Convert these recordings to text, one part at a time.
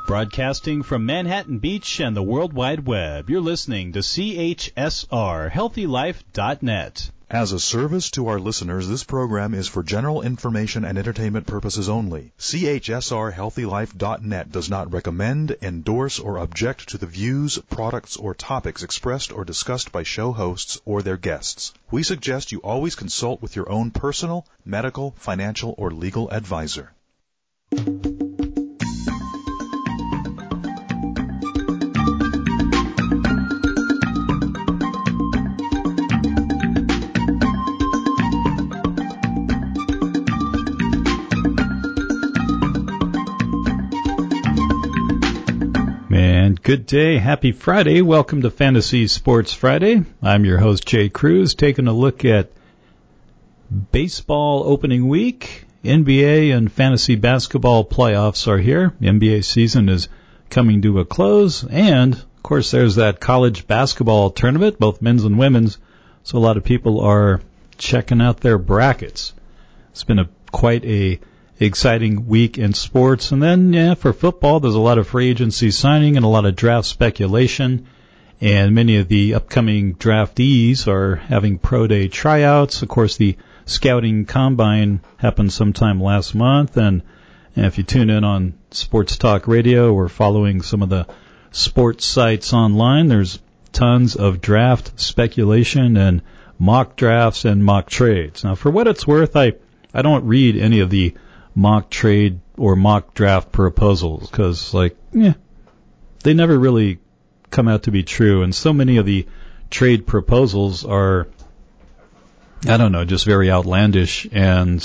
Broadcasting from Manhattan Beach and the World Wide Web, you're listening to CHSR, HealthyLife.net. As a service to our listeners, this program is for general information and entertainment purposes only. CHSR, HealthyLife.net does not recommend, endorse, or object to the views, products, or topics expressed or discussed by show hosts or their guests. We suggest you always consult with your own personal, medical, financial, or legal advisor. Good day. Happy Friday. Welcome to Fantasy Sports Friday. I'm your host, Jay Cruz, taking a look at baseball opening week. NBA and fantasy basketball playoffs are here. NBA season is coming to a close. And, of course, there's that college basketball tournament, both men's and women's. So a lot of people are checking out their brackets. It's been quite a exciting week in sports. And then, for football, there's a lot of free agency signing and a lot of draft speculation. And many of the upcoming draftees are having pro day tryouts. Of course, the scouting combine happened sometime last month. And if you tune in on Sports Talk Radio or following some of the sports sites online, there's tons of draft speculation and mock drafts and mock trades. Now, for what it's worth, I don't read any of the mock trade or mock draft proposals because, they never really come out to be true. And so many of the trade proposals are, just very outlandish and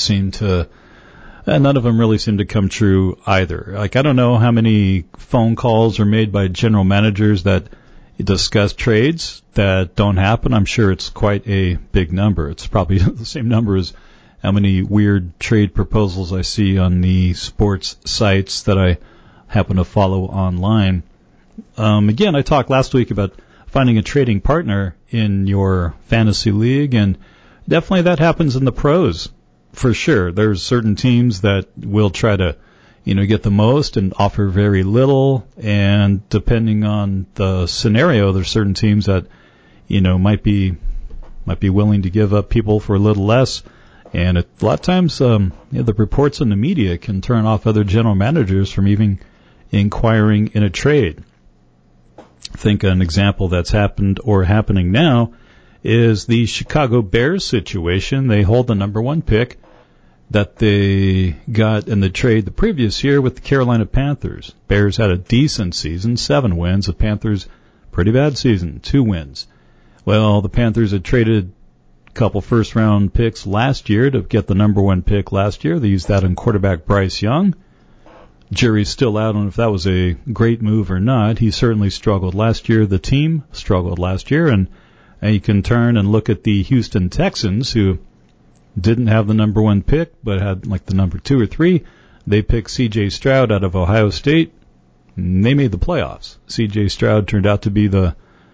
none of them really seem to come true either. I don't know how many phone calls are made by general managers that discuss trades that don't happen. I'm sure it's quite a big number. It's probably the same number as how many weird trade proposals I see on the sports sites that I happen to follow online. Again, I talked last week about finding a trading partner in your fantasy league, and definitely that happens in the pros, for sure. There's certain teams that will try to, get the most and offer very little, and depending on the scenario, there's certain teams that, might be willing to give up people for a little less. And a lot of times, the reports in the media can turn off other general managers from even inquiring in a trade. I think an example that's happened or happening now is the Chicago Bears situation. They hold the number one pick that they got in the trade the previous year with the Carolina Panthers. Bears had a decent season, 7 wins. The Panthers, pretty bad season, 2 wins. Well, the Panthers had traded couple first-round picks last year to get the number one pick last year. They used that on quarterback Bryce Young. Jury's still out on if that was a great move or not. He certainly struggled last year. The team struggled last year. And you can turn and look at the Houston Texans, who didn't have the number one pick but had the number 2 or 3. They picked C.J. Stroud out of Ohio State. And they made the playoffs. C.J. Stroud turned out to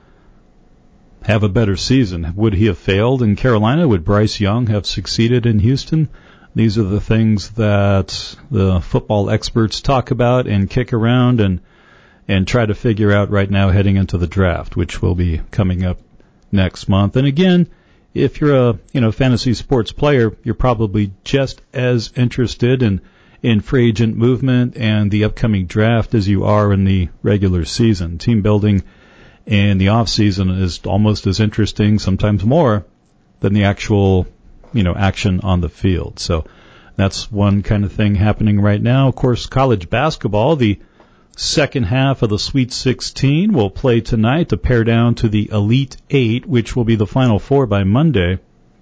have a better season. Would he have failed in Carolina? Would Bryce Young have succeeded in Houston? These are the things that the football experts talk about and kick around and try to figure out right now heading into the draft, which will be coming up next month. And again, if you're a fantasy sports player, you're probably just as interested in free agent movement and the upcoming draft as you are in the regular season. Team building and the off season is almost as interesting, sometimes more, than the actual, action on the field. So that's one kind of thing happening right now. Of course, college basketball, the second half of the Sweet 16 will play tonight to pare down to the Elite 8, which will be the Final Four by Monday.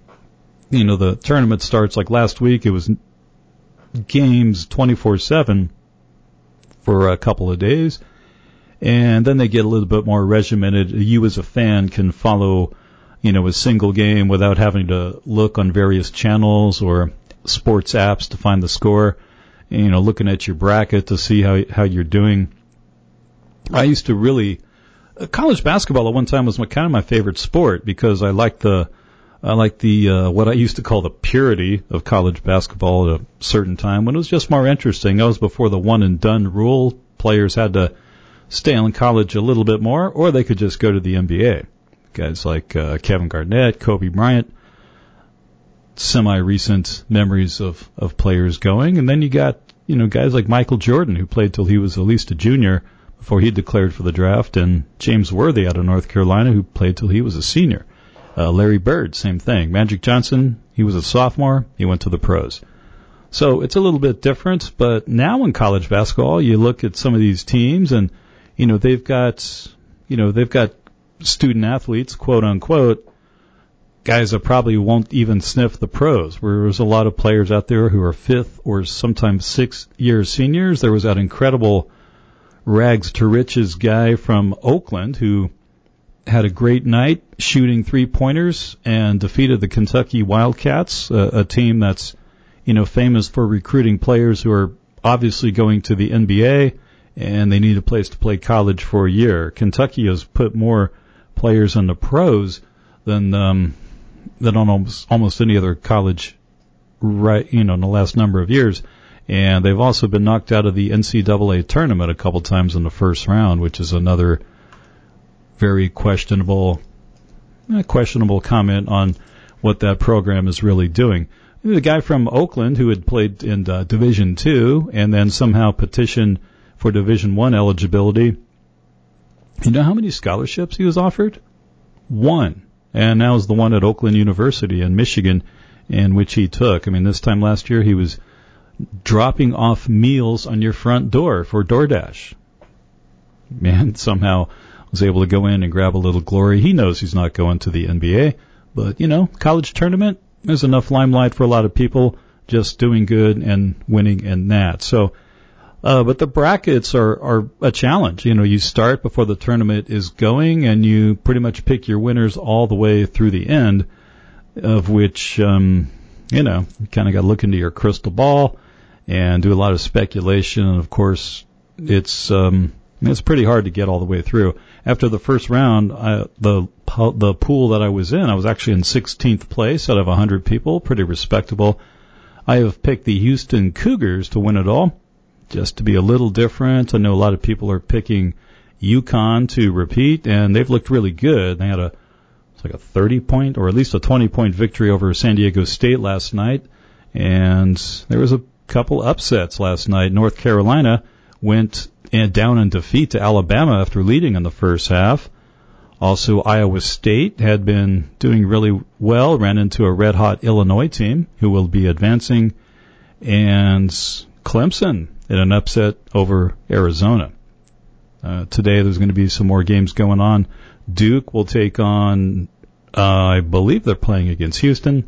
The tournament starts like last week. It was games 24/7 for a couple of days. And then they get a little bit more regimented. You as a fan can follow, a single game without having to look on various channels or sports apps to find the score. Looking at your bracket to see how you're doing. I used to college basketball at one time was kind of my favorite sport because I liked the what I used to call the purity of college basketball at a certain time when it was just more interesting. That was before the one and done rule players had to stay in college a little bit more, or they could just go to the NBA. Guys like Kevin Garnett, Kobe Bryant, semi-recent memories of players going. And then you got, guys like Michael Jordan, who played till he was at least a junior before he declared for the draft, and James Worthy out of North Carolina, who played till he was a senior. Larry Bird, same thing. Magic Johnson, he was a sophomore, he went to the pros. So it's a little bit different, but now in college basketball, you look at some of these teams and, they've got student athletes, quote unquote, guys that probably won't even sniff the pros. Whereas a lot of players out there who are 5th or sometimes 6-year seniors. There was that incredible rags to riches guy from Oakland who had a great night shooting 3-pointers and defeated the Kentucky Wildcats, a team that's, famous for recruiting players who are obviously going to the NBA and they need a place to play college for a year. Kentucky has put more players in the pros than almost any other college, right? In the last number of years, and they've also been knocked out of the NCAA tournament a couple times in the first round, which is another very questionable comment on what that program is really doing. The guy from Oakland who had played in Division II and then somehow petitioned for Division I eligibility. You know how many scholarships he was offered? 1. And that was the one at Oakland University in Michigan, in which he took. I mean, this time last year he was dropping off meals on your front door for DoorDash. Man, somehow was able to go in and grab a little glory. He knows he's not going to the NBA, but, college tournament, there's enough limelight for a lot of people just doing good and winning in that. So, but the brackets are a challenge. You start before the tournament is going and you pretty much pick your winners all the way through the end, of which, you kind of got to look into your crystal ball and do a lot of speculation. And of course, it's pretty hard to get all the way through. After the first round, the pool that I was in, I was actually in 16th place out of 100 people, pretty respectable. I have picked the Houston Cougars to win it all, just to be a little different. I know a lot of people are picking UConn to repeat, and they've looked really good. They had a 30-point or at least a 20-point victory over San Diego State last night, and there was a couple upsets last night. North Carolina went down in defeat to Alabama after leading in the first half. Also, Iowa State had been doing really well, ran into a red-hot Illinois team who will be advancing, and Clemson in an upset over Arizona. Today there's going to be some more games going on. Duke will take on, I believe they're playing against Houston,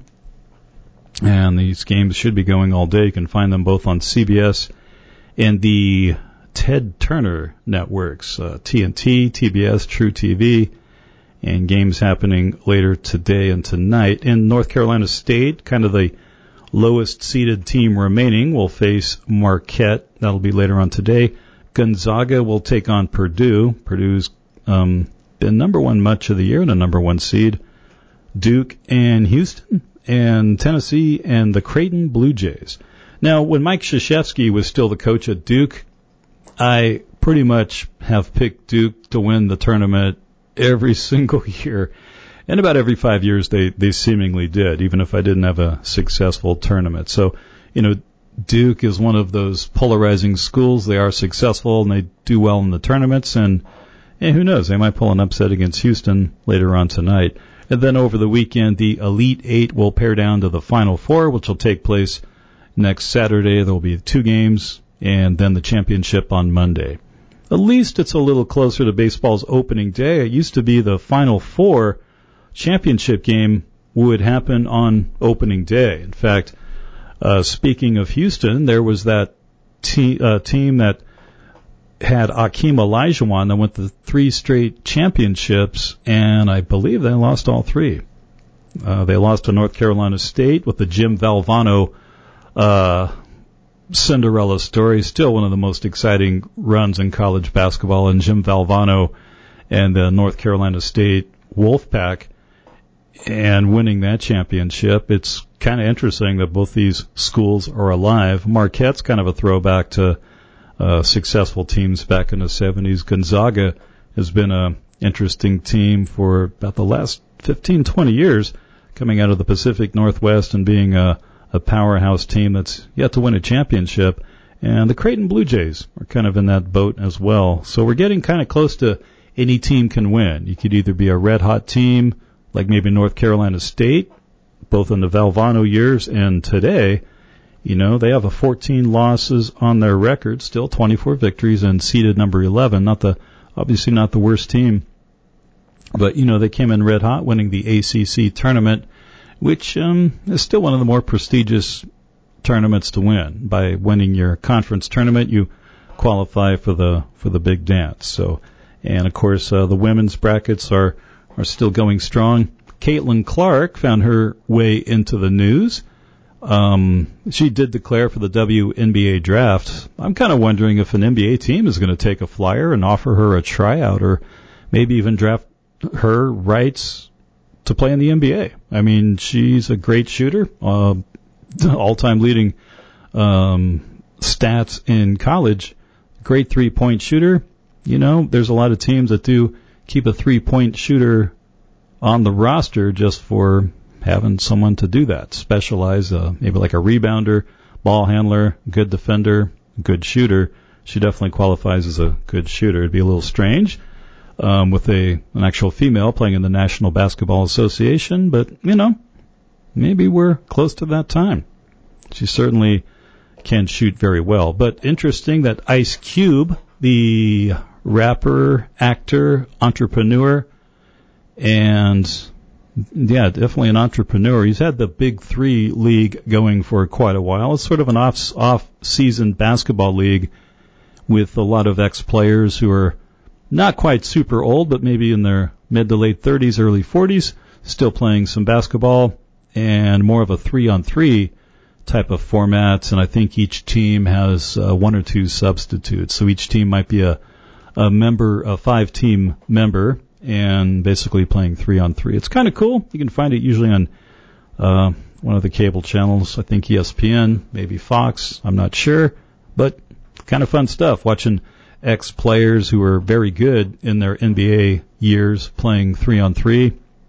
and these games should be going all day. You can find them both on CBS and the Ted Turner networks, TNT, TBS, True TV, and games happening later today and tonight. In North Carolina State, kind of the lowest seeded team remaining, will face Marquette. That'll be later on today. Gonzaga will take on Purdue. Purdue's been number one much of the year and a number one seed. Duke and Houston and Tennessee and the Creighton Blue Jays. Now, when Mike Krzyzewski was still the coach at Duke, I pretty much have picked Duke to win the tournament every single year. And about every 5 years they seemingly did, even if I didn't have a successful tournament. So, Duke is one of those polarizing schools. They are successful and they do well in the tournaments, and who knows, they might pull an upset against Houston later on tonight. And then over the weekend, the Elite Eight will pair down to the Final Four, which will take place next Saturday. There will be 2 games, and then the championship on Monday. At least it's a little closer to baseball's opening day. It used to be the Final Four championship game would happen on opening day. In fact, speaking of Houston, there was that team that had Akeem Olajuwon that went to 3 straight championships, and I believe they lost all 3. They lost to North Carolina State with the Jim Valvano Cinderella story. Still one of the most exciting runs in college basketball, and Jim Valvano and the North Carolina State Wolfpack, and winning that championship. It's kind of interesting that both these schools are alive. Marquette's kind of a throwback to successful teams back in the 70s. Gonzaga has been a interesting team for about the last 15, 20 years, coming out of the Pacific Northwest and being a powerhouse team that's yet to win a championship. And the Creighton Blue Jays are kind of in that boat as well. So we're getting kind of close to any team can win. You could either be a red-hot team, like maybe North Carolina State, both in the Valvano years and today. You know, they have 14 losses on their record, still 24 victories, and seeded number 11. Obviously not the worst team. But, you know, they came in red hot, winning the ACC tournament, which is still one of the more prestigious tournaments to win. By winning your conference tournament, you qualify for the big dance. So, and of course, the women's brackets are still going strong. Caitlin Clark found her way into the news. She did declare for the WNBA draft. I'm kind of wondering if an NBA team is going to take a flyer and offer her a tryout, or maybe even draft her rights to play in the NBA. I mean, she's a great shooter, all-time leading stats in college, great three-point shooter. You know, there's a lot of teams that do keep a three-point shooter on the roster just for having someone to do that, specialize, maybe like a rebounder, ball handler, good defender, good shooter. She definitely qualifies as a good shooter. It'd be a little strange with an actual female playing in the National Basketball Association, but, you know, maybe we're close to that time. She certainly can shoot very well. But interesting that Ice Cube, the rapper, actor, entrepreneur, and yeah, definitely an entrepreneur. He's had the Big Three League going for quite a while. It's sort of an off-season basketball league with a lot of ex-players who are not quite super old, but maybe in their mid to late 30s, early 40s, still playing some basketball, and more of a 3-on-3 type of format. And I think each team has one or two substitutes. So each team might be a member, a 5-team member, and basically playing 3-on-3. It's kind of cool. You can find it usually on one of the cable channels. I think ESPN, maybe Fox. I'm not sure, but kind of fun stuff. Watching ex-players who are very good in their NBA years playing 3-on-3,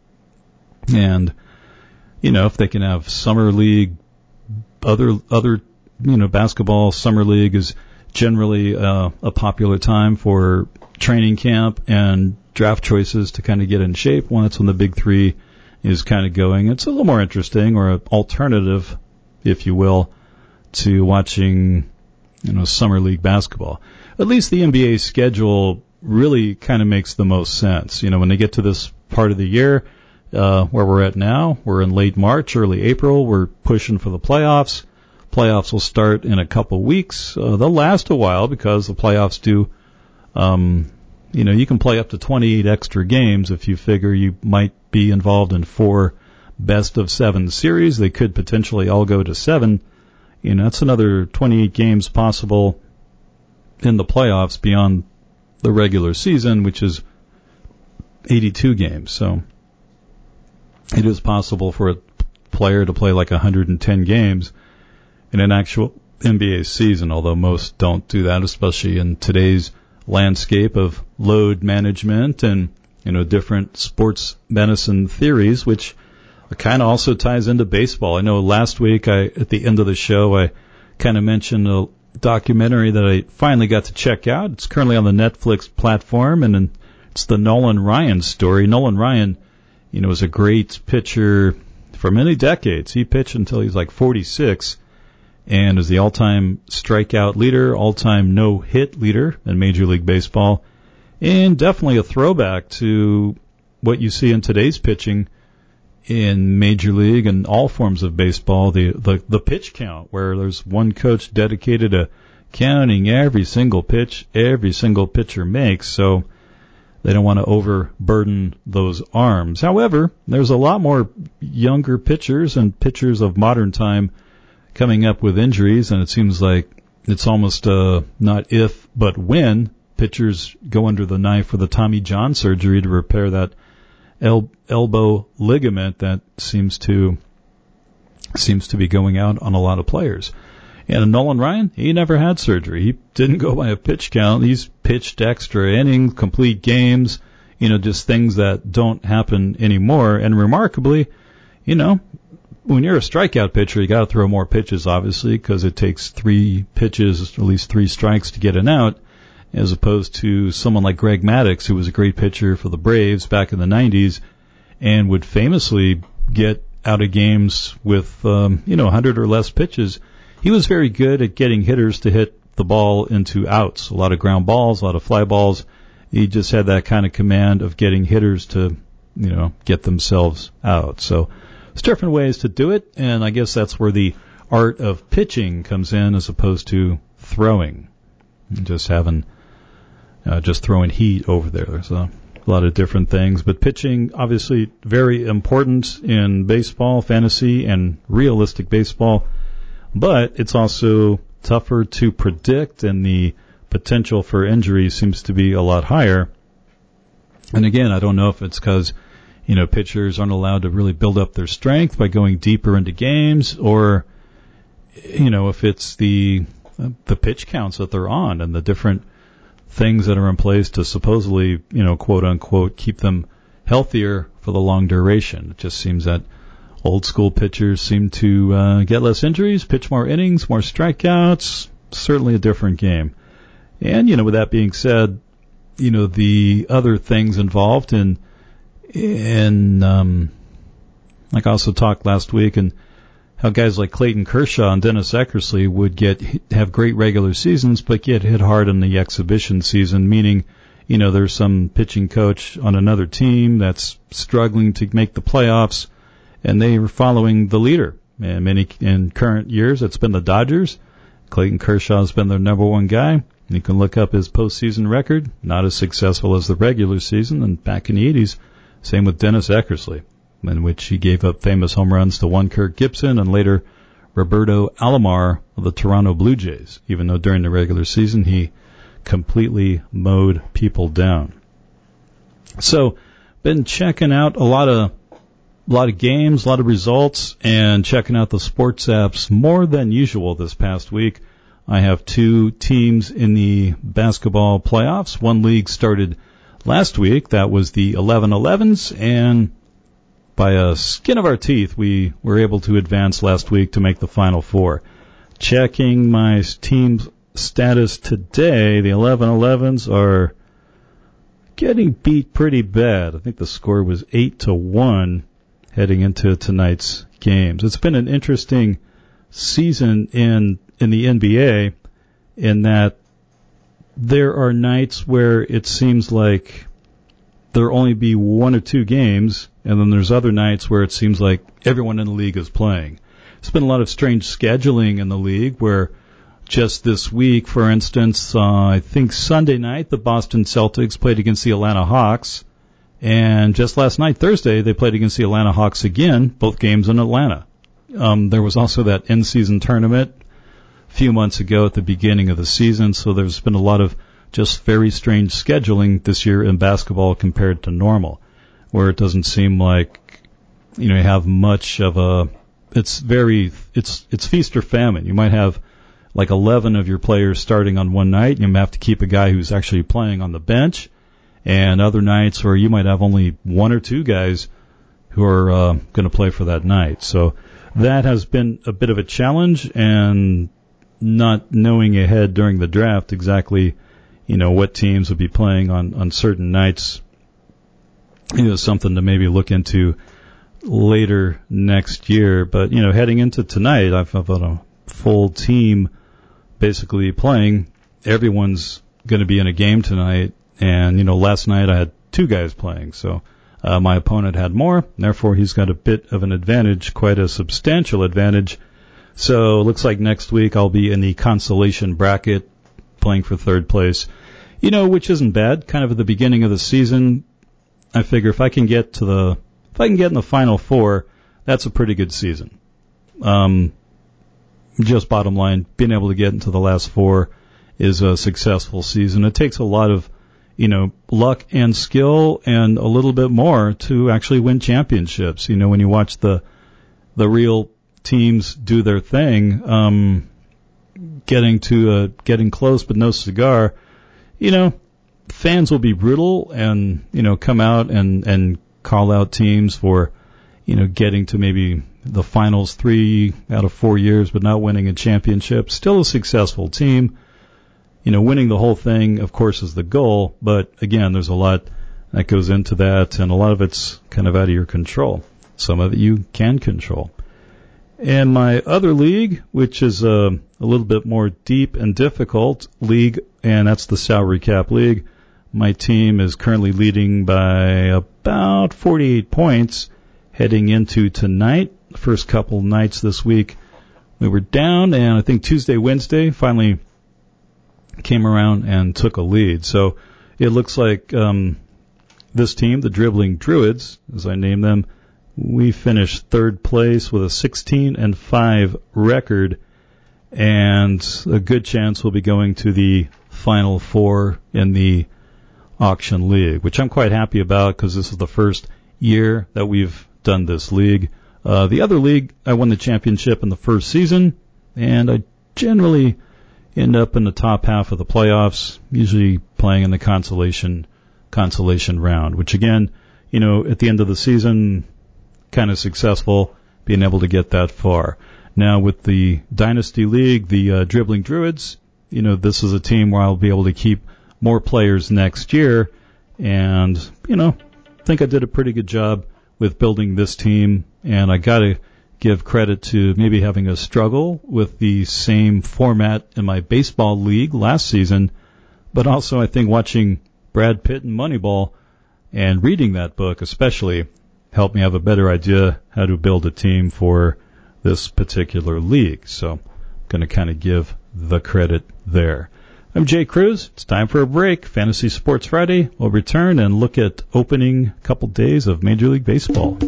and you know, if they can have summer league, other you know, basketball summer league is generally a popular time for training camp and draft choices to kind of get in shape. Well, that's when the Big Three is kind of going. It's a little more interesting, or an alternative, if you will, to watching, you know, summer league basketball. At least the NBA schedule really kind of makes the most sense. You know, when they get to this part of the year, where we're at now, we're in late March, early April, we're pushing for the playoffs. Playoffs will start in a couple weeks. They'll last a while because the playoffs do, you know, you can play up to 28 extra games if you figure you might be involved in 4 best-of-7 series. They could potentially all go to 7. You know, that's another 28 games possible in the playoffs beyond the regular season, which is 82 games. So it is possible for a player to play like 110 games in an actual NBA season, although most don't do that, especially in today's landscape of load management and, you know, different sports medicine theories, which kind of also ties into baseball. I know last week at the end of the show, I kind of mentioned a documentary that I finally got to check out. It's currently on the Netflix platform, and it's the Nolan Ryan story. Nolan Ryan, you know, was a great pitcher for many decades. He pitched until he was like 46 and is the all-time strikeout leader, all-time no-hit leader in Major League Baseball, and definitely a throwback to what you see in today's pitching in Major League and all forms of baseball, the pitch count, where there's one coach dedicated to counting every single pitch every single pitcher makes, so they don't want to overburden those arms. However, there's a lot more younger pitchers and pitchers of modern time coming up with injuries, and it seems like it's almost not if, but when pitchers go under the knife for the Tommy John surgery to repair that elbow ligament that seems to be going out on a lot of players. And Nolan Ryan, he never had surgery. He didn't go by a pitch count. He's pitched extra innings, complete games, just things that don't happen anymore. And remarkably, when you're a strikeout pitcher, you got to throw more pitches, obviously, because it takes 3 pitches, at least 3 strikes to get an out, as opposed to someone like Greg Maddux, who was a great pitcher for the Braves back in the 90s and would famously get out of games with, 100 or less pitches. He was very good at getting hitters to hit the ball into outs, a lot of ground balls, a lot of fly balls. He just had that kind of command of getting hitters to, get themselves out. So there's different ways to do it, and I guess that's where the art of pitching comes in as opposed to throwing. Just throwing heat over there. There's a lot of different things, but pitching obviously very important in baseball, fantasy, and realistic baseball. But it's also tougher to predict, and the potential for injury seems to be a lot higher. And again, I don't know if it's because, pitchers aren't allowed to really build up their strength by going deeper into games, or, if it's the pitch counts that they're on and the different things that are in place to supposedly, quote unquote, keep them healthier for the long duration. It just seems that old school pitchers seem to get less injuries, pitch more innings, more strikeouts. Certainly a different game. And, with that being said, the other things involved in like I also talked last week, and how guys like Clayton Kershaw and Dennis Eckersley would have great regular seasons, but get hit hard in the exhibition season, meaning, there's some pitching coach on another team that's struggling to make the playoffs, and they were following the leader. And in current years, it's been the Dodgers. Clayton Kershaw has been their number one guy. You can look up his postseason record, not as successful as the regular season. And back in the 80s, same with Dennis Eckersley, in which he gave up famous home runs to one Kirk Gibson and later Roberto Alomar of the Toronto Blue Jays, even though during the regular season he completely mowed people down. So, been checking out a lot of games, a lot of results, and checking out the sports apps more than usual this past week. I have 2 teams in the basketball playoffs. One league started last week. That was the 11-11s, and by a skin of our teeth, we were able to advance last week to make the Final Four. Checking my team's status today, the 11-11s are getting beat pretty bad. I think the score was 8-1 heading into tonight's games. It's been an interesting season in the NBA in that there are nights where it seems like there'll only be 1 or 2 games, and then there's other nights where it seems like everyone in the league is playing. There's been a lot of strange scheduling in the league where just this week, for instance, I think Sunday night, the Boston Celtics played against the Atlanta Hawks, and just last night, Thursday, they played against the Atlanta Hawks again, both games in Atlanta. There was also that in-season tournament a few months ago at the beginning of the season, so there's been a lot of just very strange scheduling this year in basketball compared to normal, where it doesn't seem like, you have much of a, it's feast or famine. You might have like 11 of your players starting on one night, and you might have to keep a guy who's actually playing on the bench, and other nights where you might have only 1 or 2 guys who are going to play for that night. So that has been a bit of a challenge, and not knowing ahead during the draft exactly, what teams would be playing on certain nights, something to maybe look into later next year. But, heading into tonight, I've got a full team basically playing. Everyone's going to be in a game tonight. And, last night I had 2 guys playing. So my opponent had more. Therefore, he's got a bit of an advantage, quite a substantial advantage. So it looks like next week I'll be in the consolation bracket playing for 3rd place, which isn't bad. Kind of at the beginning of the season, I figure if I can get in the Final Four, that's a pretty good season. Just bottom line, being able to get into the last 4 is a successful season. It takes a lot of, luck and skill and a little bit more to actually win championships. When you watch the real teams do their thing, getting close but no cigar, fans will be brutal and, come out and call out teams for, getting to maybe the finals 3 out of 4 years but not winning a championship. Still a successful team. Winning the whole thing, of course, is the goal, but again, there's a lot that goes into that, and a lot of it's kind of out of your control. Some of it you can control. And my other league, which is a little bit more deep and difficult league, and that's the Salary Cap League. My team is currently leading by about 48 points heading into tonight. The first couple nights this week we were down, and I think Tuesday, Wednesday finally came around and took a lead. So it looks like this team, the Dribbling Druids, as I name them, we finished third place with a 16-5 record, and a good chance we'll be going to the Final Four in the Auction League, which I'm quite happy about because this is the first year that we've done this league. The other league, I won the championship in the first season, and I generally end up in the top half of the playoffs, usually playing in the consolation round, which again, at the end of the season, kind of successful being able to get that far. Now with the Dynasty League, the Dribbling Druids, this is a team where I'll be able to keep more players next year, and, I think I did a pretty good job with building this team, and I gotta give credit to maybe having a struggle with the same format in my baseball league last season, but also I think watching Brad Pitt and Moneyball and reading that book especially helped me have a better idea how to build a team for this particular league. So I'm going to kind of give the credit there. I'm Jay Cruz. It's time for a break. Fantasy Sports Friday. We'll return and look at opening couple days of Major League Baseball.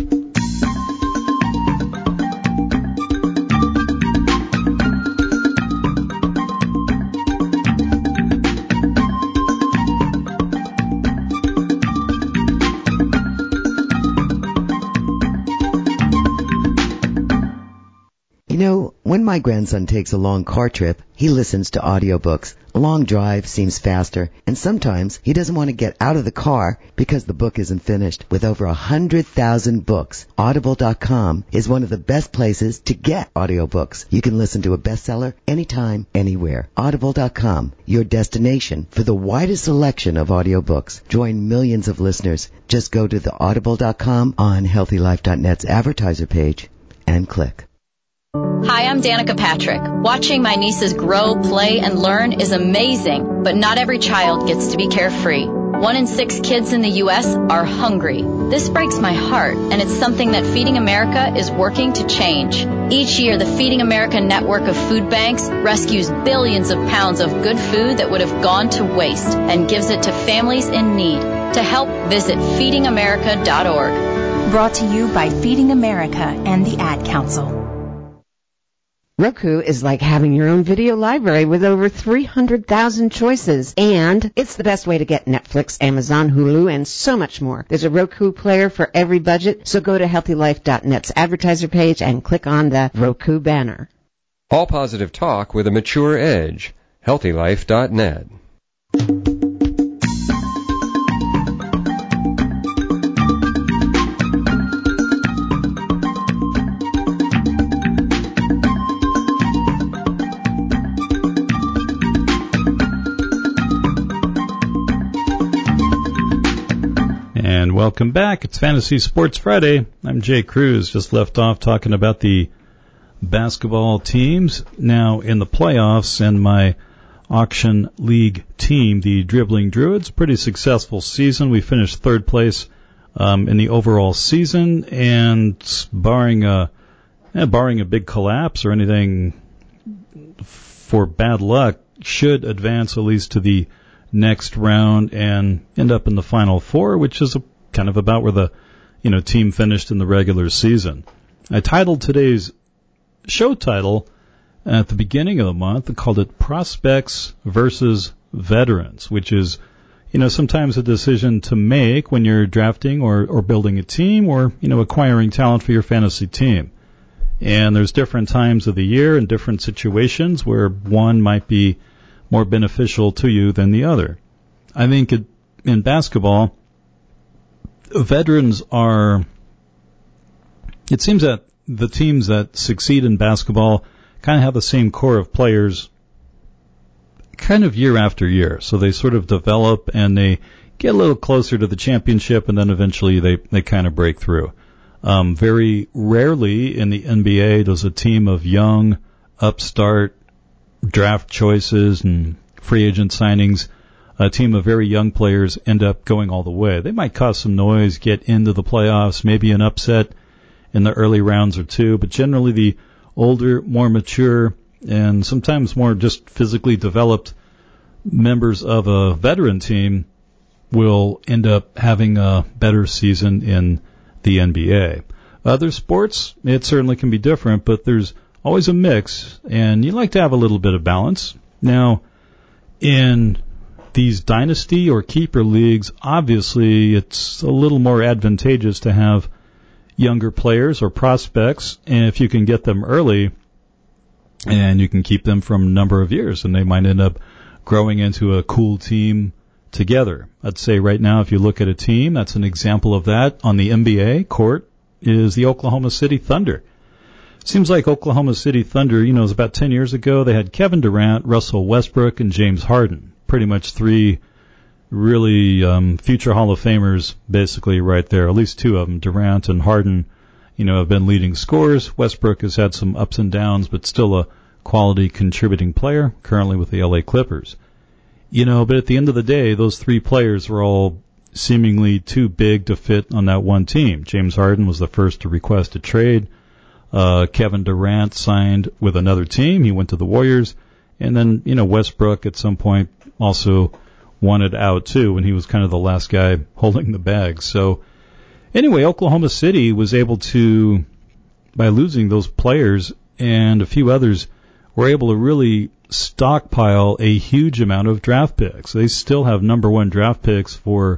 When my grandson takes a long car trip, he listens to audiobooks. A long drive seems faster, and sometimes he doesn't want to get out of the car because the book isn't finished. With over 100,000 books, Audible.com is one of the best places to get audiobooks. You can listen to a bestseller anytime, anywhere. Audible.com, your destination for the widest selection of audiobooks. Join millions of listeners. Just go to the Audible.com on HealthyLife.net's advertiser page and click. Hi, I'm Danica Patrick. Watching my nieces grow, play, and learn is amazing, but not every child gets to be carefree. 1 in 6 kids in the U.S. are hungry. This breaks my heart, and it's something that Feeding America is working to change. Each year, the Feeding America network of food banks rescues billions of pounds of good food that would have gone to waste and gives it to families in need. To help, visit feedingamerica.org. Brought to you by Feeding America and the Ad Council. Roku is like having your own video library with over 300,000 choices, and it's the best way to get Netflix, Amazon, Hulu, and so much more. There's a Roku player for every budget, so go to HealthyLife.net's advertiser page and click on the Roku banner. All positive talk with a mature edge. HealthyLife.net. And welcome back. It's Fantasy Sports Friday. I'm Jay Cruz. Just left off talking about the basketball teams now in the playoffs, and my auction league team, the Dribbling Druids. Pretty successful season. We finished third place in the overall season, and barring a big collapse or anything for bad luck, should advance at least to the next round and end up in the Final Four, which is kind of about where the team finished in the regular season. I titled today's show title at the beginning of the month and called it Prospects versus Veterans, which is sometimes a decision to make when you're drafting or building a team or acquiring talent for your fantasy team. And there's different times of the year and different situations where one might be more beneficial to you than the other. I think in basketball, veterans are, it seems that the teams that succeed in basketball kind of have the same core of players kind of year after year. So they sort of develop and they get a little closer to the championship, and then eventually they kind of break through. Very rarely in the NBA does a team of young, upstart draft choices and free agent signings, a team of very young players end up going all the way. They might cause some noise, get into the playoffs, maybe an upset in the early rounds or two, but generally the older, more mature, and sometimes more just physically developed members of a veteran team will end up having a better season in the NBA. Other sports, it certainly can be different, but there's always a mix, and you like to have a little bit of balance. Now, in these dynasty or keeper leagues, obviously it's a little more advantageous to have younger players or prospects, and if you can get them early, and you can keep them from a number of years, and they might end up growing into a cool team together. I'd say right now, if you look at a team, that's an example of that on the NBA court, is the Oklahoma City Thunder. Seems like Oklahoma City Thunder, it was about 10 years ago, they had Kevin Durant, Russell Westbrook, and James Harden. Pretty much three really future Hall of Famers basically right there, at least two of them. Durant and Harden, have been leading scorers. Westbrook has had some ups and downs, but still a quality contributing player, currently with the LA Clippers. But at the end of the day, those three players were all seemingly too big to fit on that one team. James Harden was the first to request a trade. Kevin Durant signed with another team. He went to the Warriors. And then, Westbrook at some point also wanted out too, and he was kind of the last guy holding the bag. So anyway, Oklahoma City was able to, by losing those players and a few others, were able to really stockpile a huge amount of draft picks. They still have number one draft picks for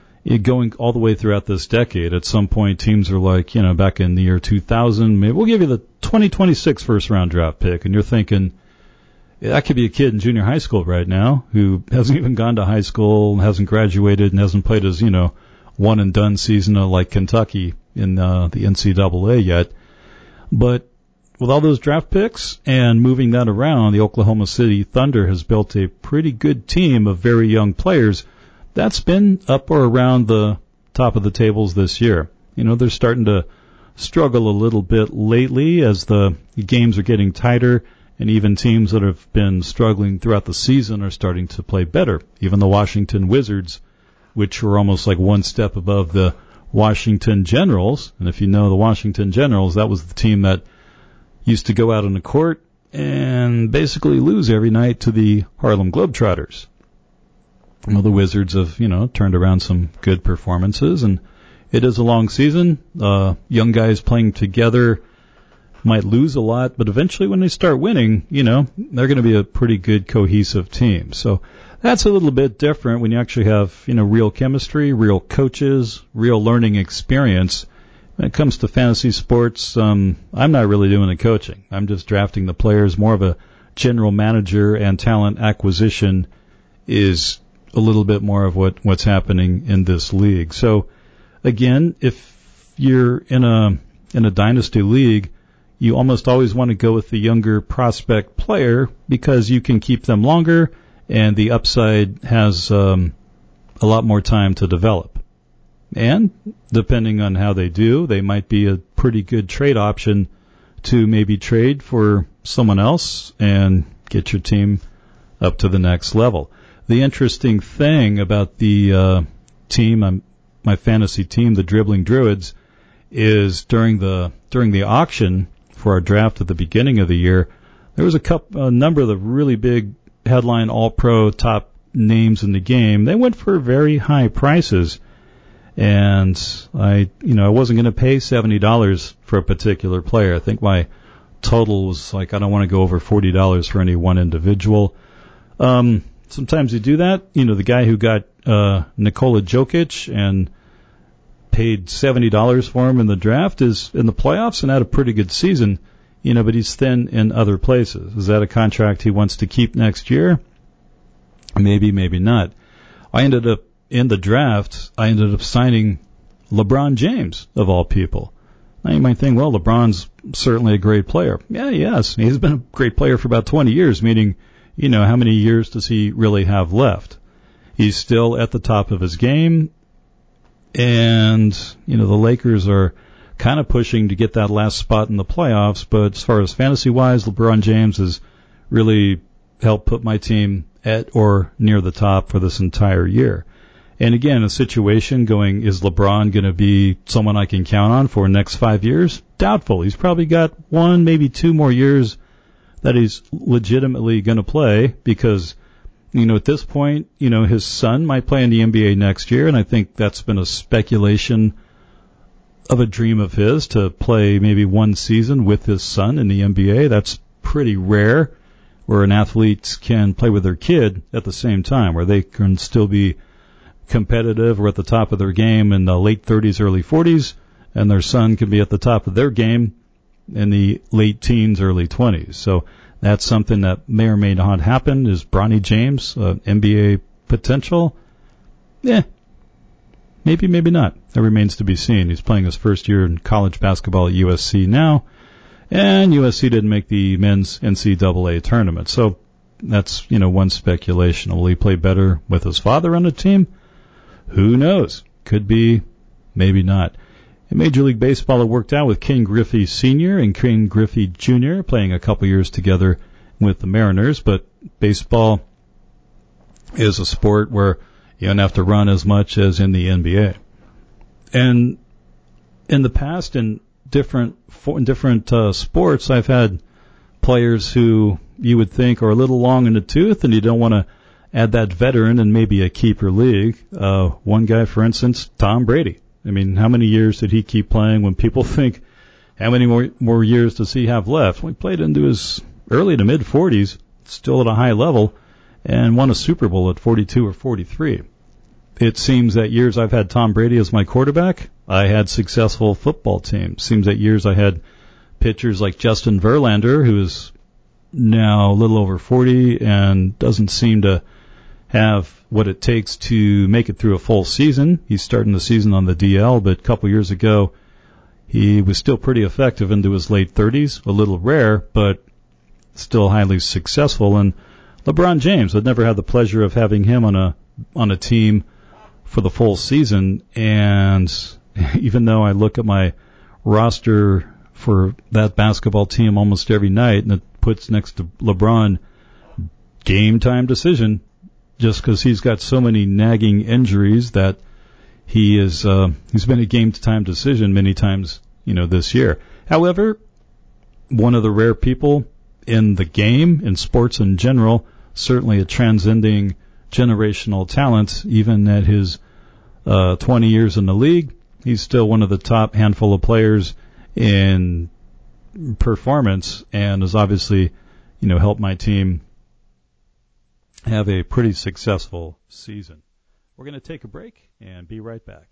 going all the way throughout this decade. At some point, teams are like, back in the year 2000, maybe we'll give you the 2026 first round draft pick. And you're thinking, that could be a kid in junior high school right now who hasn't even gone to high school, hasn't graduated, and hasn't played his, one and done season like Kentucky in the NCAA yet. But with all those draft picks and moving that around, the Oklahoma City Thunder has built a pretty good team of very young players that's been up or around the top of the tables this year. They're starting to struggle a little bit lately as the games are getting tighter, and even teams that have been struggling throughout the season are starting to play better. Even the Washington Wizards, which were almost like one step above the Washington Generals. And if you know the Washington Generals, that was the team that used to go out on the court and basically lose every night to the Harlem Globetrotters. Well, the Wizards have, turned around some good performances, and it is a long season. Young guys playing together might lose a lot, but eventually when they start winning, they're going to be a pretty good cohesive team. So that's a little bit different when you actually have, real chemistry, real coaches, real learning experience. When it comes to fantasy sports, I'm not really doing the coaching. I'm just drafting the players. More of a general manager, and talent acquisition is a little bit more of what's happening in this league. So again, if you're in a dynasty league, you almost always want to go with the younger prospect player because you can keep them longer and the upside has a lot more time to develop. And depending on how they do, they might be a pretty good trade option to maybe trade for someone else and get your team up to the next level. The interesting thing about the team, my fantasy team, the Dribbling Druids, is during the auction for our draft at the beginning of the year, there was a number of the really big headline all-pro top names in the game. They went for very high prices, and I wasn't going to pay $70 for a particular player. I think my total was I don't want to go over $40 for any one individual. Sometimes you do that. The guy who got Nikola Jokic and paid $70 for him in the draft, is in the playoffs and had a pretty good season, but he's thin in other places. Is that a contract he wants to keep next year? Maybe, maybe not. In the draft, I ended up signing LeBron James, of all people. Now you might think, well, LeBron's certainly a great player. Yeah, yes. He's been a great player for about 20 years, meaning, how many years does he really have left? He's still at the top of his game, and, the Lakers are kind of pushing to get that last spot in the playoffs, but as far as fantasy-wise, LeBron James has really helped put my team at or near the top for this entire year. And again, a situation going, is LeBron going to be someone I can count on for the next 5 years? Doubtful. He's probably got 1, maybe 2 more years that he's legitimately going to play because, at this point, his son might play in the NBA next year, and I think that's been a speculation of a dream of his to play maybe 1 season with his son in the NBA. That's pretty rare where an athlete can play with their kid at the same time, where they can still be competitive or at the top of their game in the late 30s, early 40s, and their son can be at the top of their game in the late teens, early 20s. So that's something that may or may not happen. Is Bronny James NBA potential? Yeah. Maybe, maybe not. That remains to be seen. He's playing his first year in college basketball at USC now, and USC didn't make the men's NCAA tournament. So that's, one speculation. Will he play better with his father on the team? Who knows? Could be, maybe not. In Major League Baseball, it worked out with Ken Griffey Sr. and Ken Griffey Jr. playing a couple years together with the Mariners, but baseball is a sport where you don't have to run as much as in the NBA. And in the past, in different sports, I've had players who you would think are a little long in the tooth, and you don't want to add that veteran in maybe a keeper league. One guy, for instance, Tom Brady. I mean, how many years did he keep playing when people think, how many more years does he have left? Well, he played into his early to mid-40s, still at a high level, and won a Super Bowl at 42 or 43. It seems that years I've had Tom Brady as my quarterback, I had successful football teams. Seems that years I had pitchers like Justin Verlander, who is now a little over 40 and doesn't seem to have what it takes to make it through a full season. He's starting the season on the DL, but a couple years ago he was still pretty effective into his late 30s, a little rare, but still highly successful. And LeBron James, I'd never had the pleasure of having him on a team for the full season, and even though I look at my roster for that basketball team almost every night, and it puts next to LeBron game time decision, just because he's got so many nagging injuries that he's been a game time decision many times, this year. However, one of the rare people in the game, in sports in general, certainly a transcending generational talent, even at his 20 years in the league, he's still one of the top handful of players in performance, and has obviously, helped my team have a pretty successful season. We're going to take a break and be right back.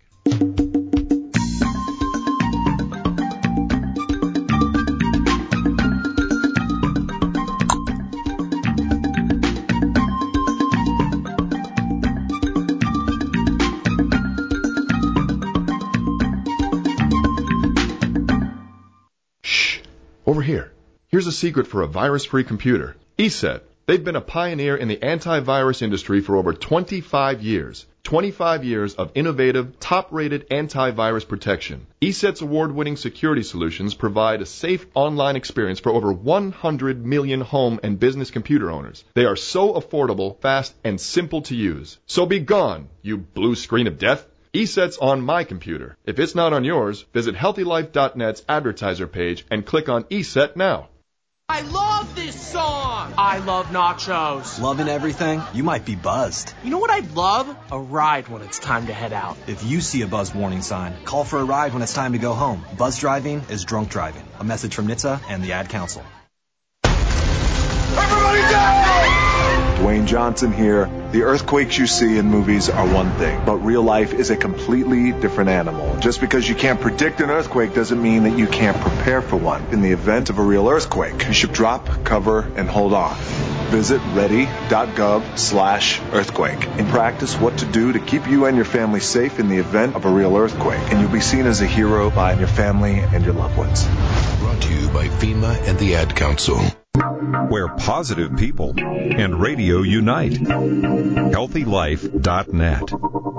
Shh. Over here. Here's a secret for a virus-free computer. ESET. They've been a pioneer in the antivirus industry for over 25 years. 25 years of innovative, top-rated antivirus protection. ESET's award-winning security solutions provide a safe online experience for over 100 million home and business computer owners. They are so affordable, fast, and simple to use. So be gone, you blue screen of death. ESET's on my computer. If it's not on yours, visit HealthyLife.net's advertiser page and click on ESET now. I love this song! I love nachos. Loving everything? You might be buzzed. You know what I'd love? A ride when it's time to head out. If you see a buzz warning sign, call for a ride when it's time to go home. Buzz driving is drunk driving. A message from NHTSA and the Ad Council. Everybody down! Dwayne Johnson here. The earthquakes you see in movies are one thing, but real life is a completely different animal. Just because you can't predict an earthquake doesn't mean that you can't prepare for one. In the event of a real earthquake, you should drop, cover, and hold on. Visit ready.gov/earthquake and practice what to do to keep you and your family safe in the event of a real earthquake. And you'll be seen as a hero by your family and your loved ones. Brought to you by FEMA and the Ad Council. Where positive people and radio unite. HealthyLife.net.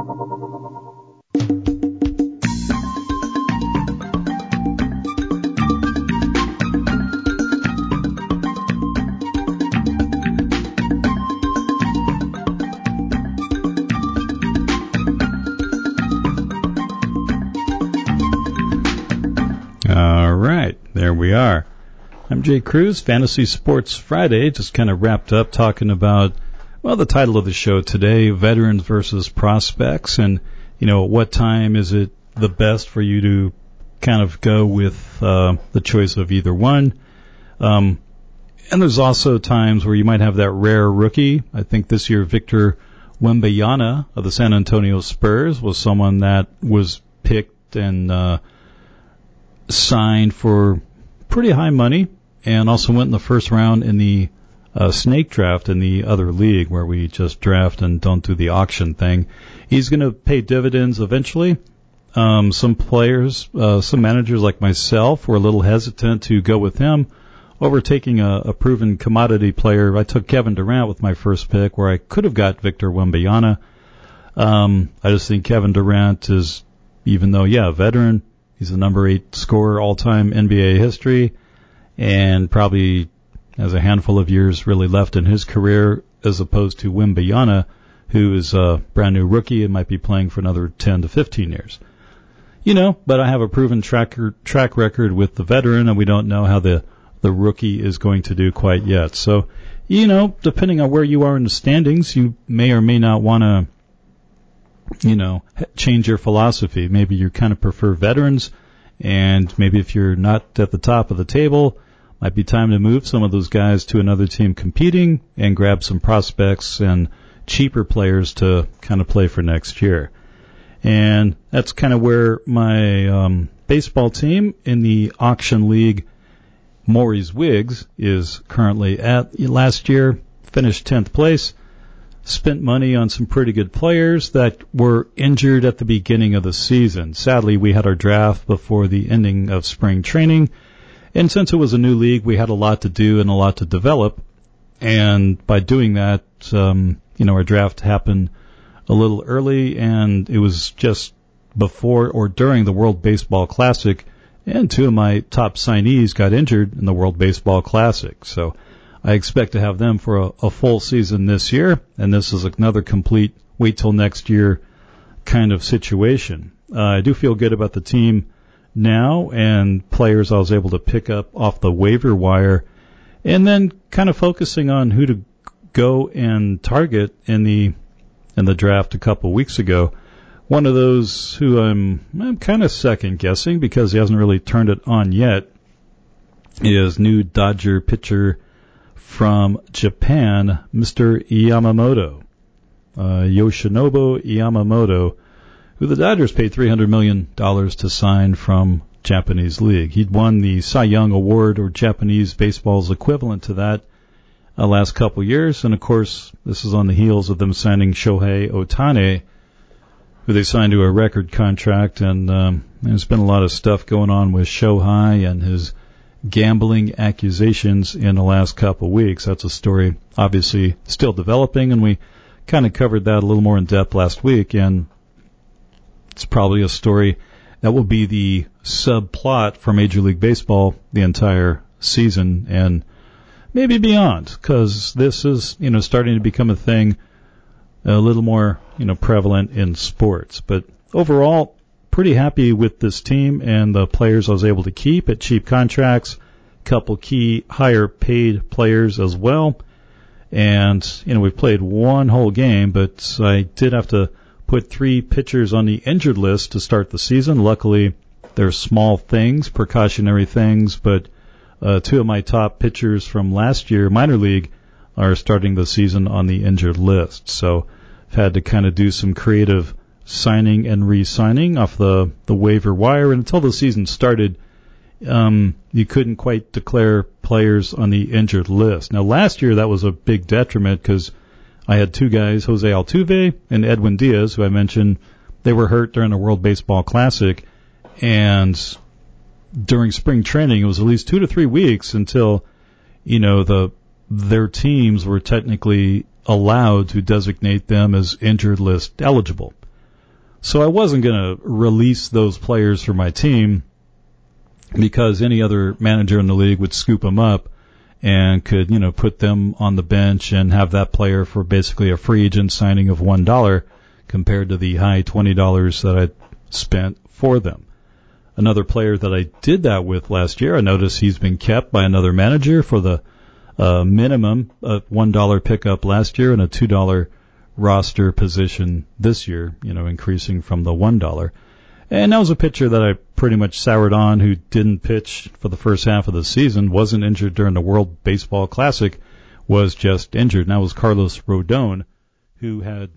All right, there we are. I'm Jay Cruz, Fantasy Sports Friday. Just kind of wrapped up talking about, well, the title of the show today, Veterans versus Prospects, and, you know, what time is it the best for you to kind of go with the choice of either one. And there's also times where you might have that rare rookie. I think this year Victor Wembanyama of the San Antonio Spurs was someone that was picked and signed for pretty high money, and also went in the first round in the snake draft in the other league where we just draft and don't do the auction thing. He's going to pay dividends eventually. Some players, some managers like myself were a little hesitant to go with him over taking a proven commodity player. I took Kevin Durant with my first pick where I could have got Victor Wembanyama. I just think Kevin Durant is, even though, yeah, veteran, he's the number 8 scorer all-time NBA history, and probably has a handful of years really left in his career, as opposed to Wembanyama, who is a brand new rookie and might be playing for another 10 to 15 years. You know, but I have a proven track record with the veteran, and we don't know how the rookie is going to do quite yet. So, you know, depending on where you are in the standings, you may or may not want to, you know, change your philosophy. Maybe you kind of prefer veterans, and maybe if you're not at the top of the table, might be time to move some of those guys to another team competing and grab some prospects and cheaper players to kind of play for next year. And that's kind of where my baseball team in the auction league, Maury's Wigs, is currently at. Last year, finished 10th place. Spent money on some pretty good players that were injured at the beginning of the season. Sadly, we had our draft before the ending of spring training, and since it was a new league, we had a lot to do and a lot to develop. And by doing that, you know, our draft happened a little early, and it was just before or during the World Baseball Classic, and 2 of my top signees got injured in the World Baseball Classic. So I expect to have them for a full season this year, and this is another complete wait till next year kind of situation. I do feel good about the team now and players I was able to pick up off the waiver wire, and then kind of focusing on who to go and target in the draft a couple weeks ago. One of those who I'm kind of second guessing because he hasn't really turned it on yet is new Dodger pitcher from Japan, Mr. Yamamoto, Yoshinobu Yamamoto, who the Dodgers paid $300 million to sign from Japanese League. He'd won the Cy Young Award, or Japanese baseball's equivalent to that, last couple years. And, of course, this is on the heels of them signing Shohei Ohtani, who they signed to a record contract. And there's been a lot of stuff going on with Shohei and his gambling accusations in the last couple of weeks. That's a story obviously still developing, and we kind of covered that a little more in depth last week, and it's probably a story that will be the subplot for Major League Baseball the entire season and maybe beyond, because this is, you know, starting to become a thing a little more, you know, prevalent in sports. But overall, pretty happy with this team and the players I was able to keep at cheap contracts, couple key higher paid players as well. And, you know, we've played one whole game, but I did have to put 3 pitchers on the injured list to start the season. Luckily, they're small things, precautionary things, but 2 of my top pitchers from last year, minor league, are starting the season on the injured list. So I've had to kind of do some creative signing and re-signing off the waiver wire. And until the season started, you couldn't quite declare players on the injured list. Now, last year that was a big detriment because I had two guys, Jose Altuve and Edwin Diaz, who I mentioned. They were hurt during the World Baseball Classic, and during spring training, it was at least 2 to 3 weeks until, their teams were technically allowed to designate them as injured list eligible. So I wasn't going to release those players for my team because any other manager in the league would scoop them up and could, put them on the bench and have that player for basically a free agent signing of $1 compared to the high $20 that I spent for them. Another player that I did that with last year, I noticed he's been kept by another manager for the minimum of $1 pickup last year and a $2 roster position this year, increasing from the $1. And that was a pitcher that I pretty much soured on, who didn't pitch for the first half of the season, wasn't injured during the World Baseball Classic, was just injured. And that was Carlos Rodon, who had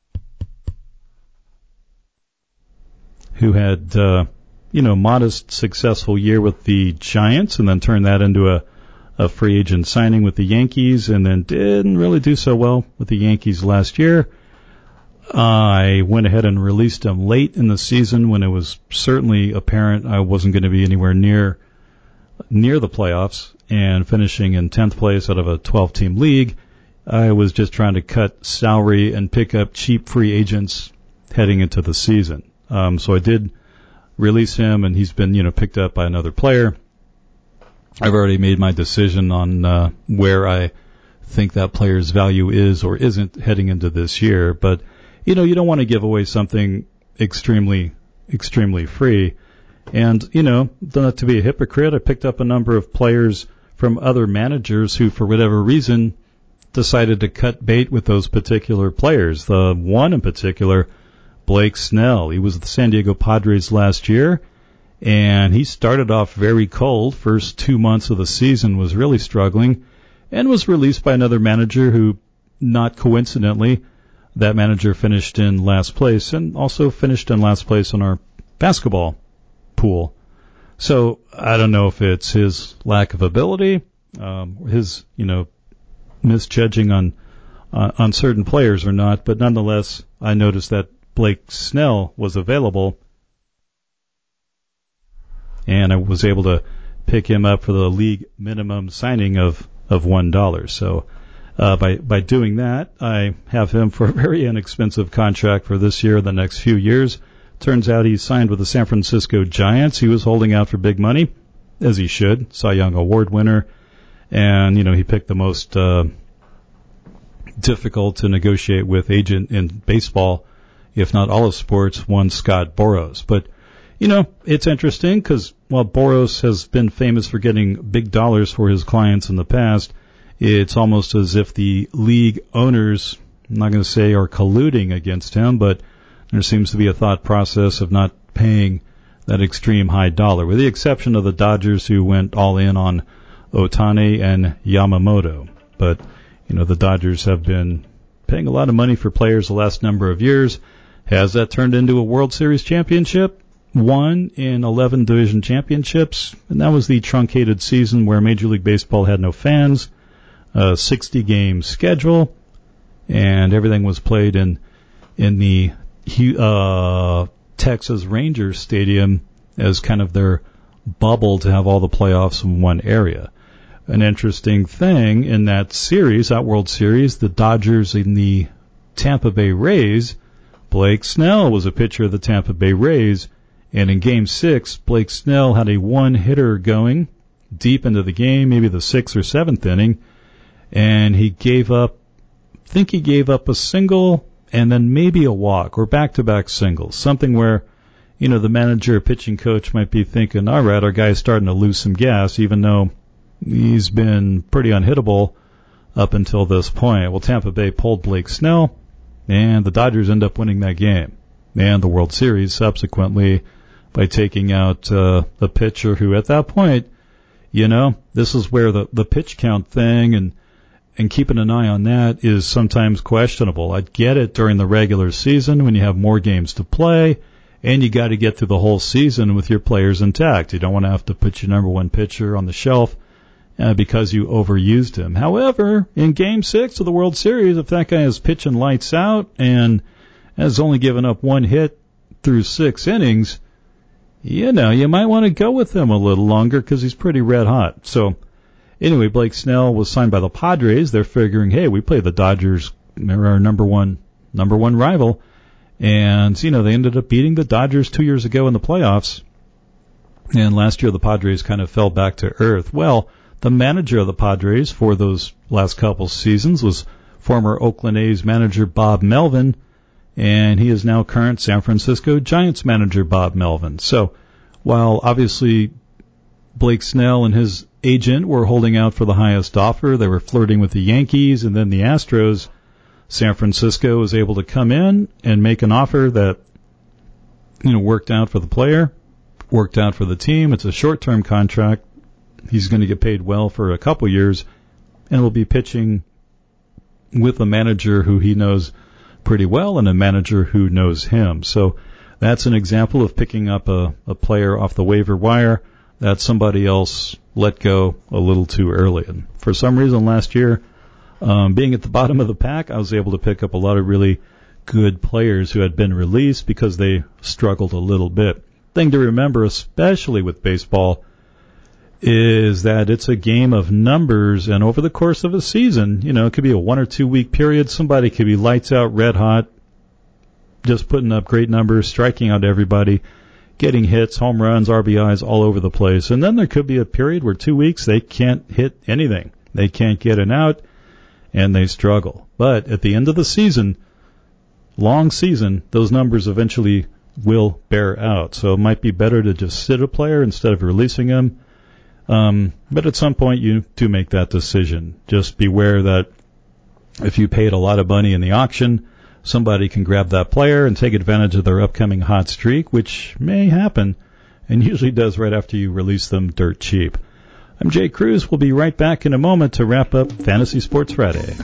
modest, successful year with the Giants and then turned that into a free agent signing with the Yankees and then didn't really do so well with the Yankees last year. I went ahead and released him late in the season when it was certainly apparent I wasn't going to be anywhere near the playoffs, and finishing in 10th place out of a 12-team league. I was just trying to cut salary and pick up cheap free agents heading into the season. So I did release him, and he's been, picked up by another player. I've already made my decision on where I think that player's value is or isn't heading into this year. But, you don't want to give away something extremely, extremely free. And, not to be a hypocrite, I picked up a number of players from other managers who, for whatever reason, decided to cut bait with those particular players. The one in particular, Blake Snell. He was with the San Diego Padres last year, and he started off very cold. First 2 months of the season was really struggling, and was released by another manager who, not coincidentally, that manager finished in last place and also finished in last place in our basketball pool. So I don't know if it's his lack of ability, his, misjudging on certain players or not, but nonetheless, I noticed that Blake Snell was available, and I was able to pick him up for the league minimum signing of $1. So by doing that, I have him for a very inexpensive contract for this year and the next few years. Turns out he signed with the San Francisco Giants. He was holding out for big money, as he should. Cy Young Award winner. And, he picked the most difficult to negotiate with agent in baseball, if not all of sports, one Scott Boras. But, it's interesting because while Boras has been famous for getting big dollars for his clients in the past, it's almost as if the league owners, I'm not going to say are colluding against him, but there seems to be a thought process of not paying that extreme high dollar, with the exception of the Dodgers, who went all in on Ohtani and Yamamoto. But, the Dodgers have been paying a lot of money for players the last number of years. Has that turned into a World Series championship? 1 in 11 division championships, and that was the truncated season where Major League Baseball had no fans, a 60-game schedule, and everything was played in the Texas Rangers Stadium as kind of their bubble to have all the playoffs in one area. An interesting thing in that series, that World Series, the Dodgers and the Tampa Bay Rays, Blake Snell was a pitcher of the Tampa Bay Rays, and in Game 6, Blake Snell had a one-hitter going deep into the game, maybe the 6th or 7th inning, and he gave up a single and then maybe a walk or back-to-back singles, something where, the manager or pitching coach might be thinking, all right, our guy's starting to lose some gas, even though he's been pretty unhittable up until this point. Well, Tampa Bay pulled Blake Snell, and the Dodgers end up winning that game and the World Series subsequently by taking out the pitcher who at that point, this is where the pitch count thing and keeping an eye on that is sometimes questionable. I get it during the regular season when you have more games to play, and you got to get through the whole season with your players intact. You don't want to have to put your number one pitcher on the shelf because you overused him. However, in Game 6 of the World Series, if that guy is pitching lights out and has only given up one hit through 6 innings, you might want to go with him a little longer because he's pretty red hot. So, anyway, Blake Snell was signed by the Padres. They're figuring, hey, we play the Dodgers. They're our number one rival. And, they ended up beating the Dodgers 2 years ago in the playoffs. And last year the Padres kind of fell back to earth. Well, the manager of the Padres for those last couple seasons was former Oakland A's manager Bob Melvin, and he is now current San Francisco Giants manager Bob Melvin. So while obviously Blake Snell and his agent were holding out for the highest offer, they were flirting with the Yankees and then the Astros, San Francisco was able to come in and make an offer that, worked out for the player, worked out for the team. It's a short-term contract. He's going to get paid well for a couple years and will be pitching with a manager who he knows pretty well and a manager who knows him. So that's an example of picking up a player off the waiver wire that somebody else let go a little too early. And for some reason last year, being at the bottom of the pack, I was able to pick up a lot of really good players who had been released because they struggled a little bit. Thing to remember, especially with baseball, is that it's a game of numbers, and over the course of a season, it could be a 1 or 2 week period. Somebody could be lights out, red hot, just putting up great numbers, striking out everybody, getting hits, home runs, RBIs all over the place. And then there could be a period where 2 weeks they can't hit anything. They can't get an out, and they struggle. But at the end of the season, long season, those numbers eventually will bear out. So it might be better to just sit a player instead of releasing him. But at some point you do make that decision. Just beware that if you paid a lot of money in the auction, somebody can grab that player and take advantage of their upcoming hot streak, which may happen and usually does right after you release them dirt cheap. I'm Jay Cruz. We'll be right back in a moment to wrap up Fantasy Sports Friday.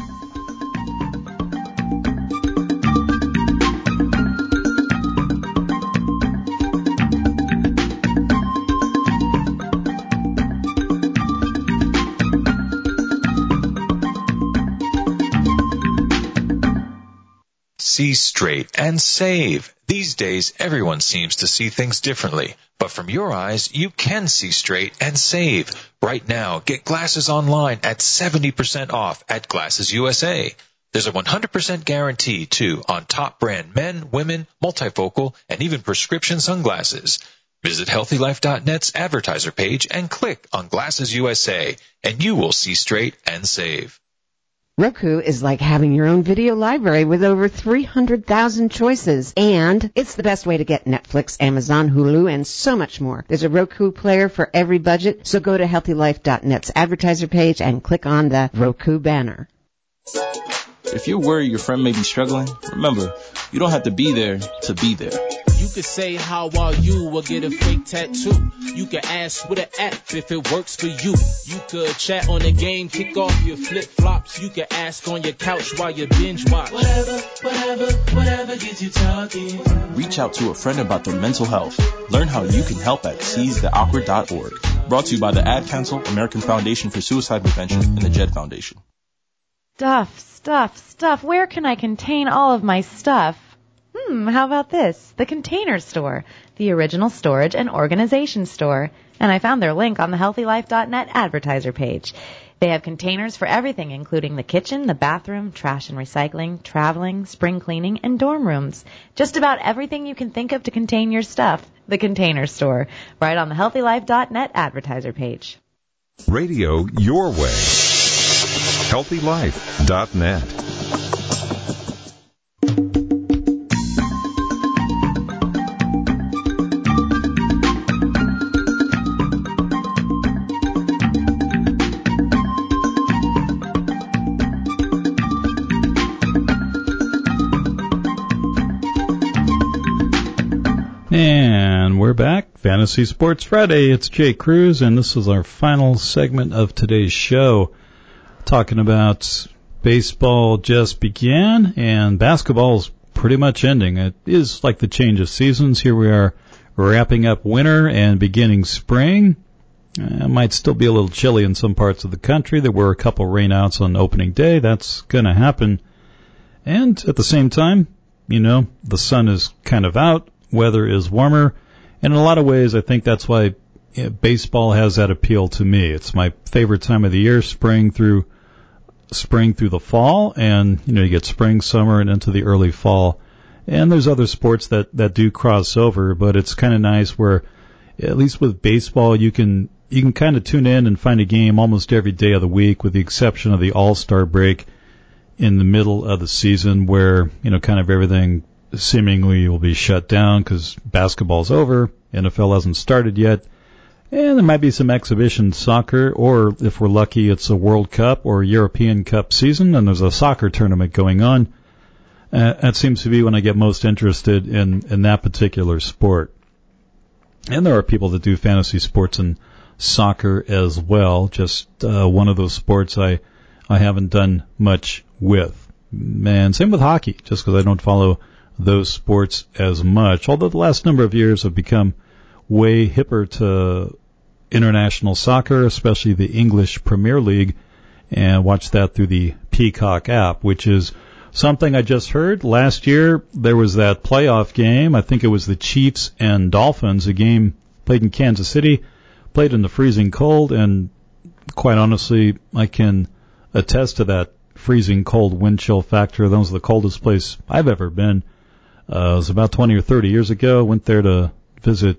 See straight and save. These days, everyone seems to see things differently. But from your eyes, you can see straight and save. Right now, get glasses online at 70% off at Glasses USA. There's a 100% guarantee, too, on top brand men, women, multifocal, and even prescription sunglasses. Visit HealthyLife.net's advertiser page and click on Glasses USA, and you will see straight and save. Roku is like having your own video library with over 300,000 choices. And it's the best way to get Netflix, Amazon, Hulu, and so much more. There's a Roku player for every budget, so go to HealthyLife.net's advertiser page and click on the Roku banner. If you're worried your friend may be struggling, remember, you don't have to be there to be there. You could say, how are you, or get a fake tattoo. You could ask with an app if it works for you. You could chat on the game, kick off your flip-flops. You could ask on your couch while you binge watch. Whatever gets you talking. Reach out to a friend about their mental health. Learn how you can help at seizetheawkward.org. Brought to you by the Ad Council, American Foundation for Suicide Prevention, and the Jed Foundation. Stuff. Where can I contain all of my stuff? How about this? The Container Store, the original storage and organization store. And I found their link on the HealthyLife.net advertiser page. They have containers for everything, including the kitchen, the bathroom, trash and recycling, traveling, spring cleaning, and dorm rooms. Just about everything you can think of to contain your stuff. The Container Store, right on the HealthyLife.net advertiser page. Radio your way. HealthyLife.net. And we're back. Fantasy Sports Friday. It's Jay Cruz, and this is our final segment of today's show. talking about baseball just began and basketball's pretty much ending. It is like the change of seasons. Here we are wrapping up winter and beginning spring. It might still be a little chilly in some parts of the country. There were a couple rainouts on opening day. That's going to happen. And at the same time, the sun is kind of out. Weather is warmer. And in a lot of ways, I think that's why baseball has that appeal to me. It's my favorite time of the year, spring through the fall. And, you get spring, summer, and into the early fall. And there's other sports that do cross over, but it's kind of nice where, at least with baseball, you can kind of tune in and find a game almost every day of the week, with the exception of the All-Star break in the middle of the season, where, kind of everything seemingly will be shut down because basketball's over, NFL hasn't started yet, and there might be some exhibition soccer, or if we're lucky, it's a World Cup or European Cup season, and there's a soccer tournament going on. That seems to be when I get most interested in that particular sport. And there are people that do fantasy sports and soccer as well. Just one of those sports I haven't done much with. And same with hockey, just because I don't follow those sports as much. Although the last number of years have become way hipper to international soccer, especially the English Premier League, and watch that through the Peacock app, which is something I just heard. Last year, there was that playoff game. I think it was the Chiefs and Dolphins, a game played in Kansas City, played in the freezing cold, and quite honestly, I can attest to that freezing cold wind chill factor. That was the coldest place I've ever been. It was about 20 or 30 years ago. Went there to visit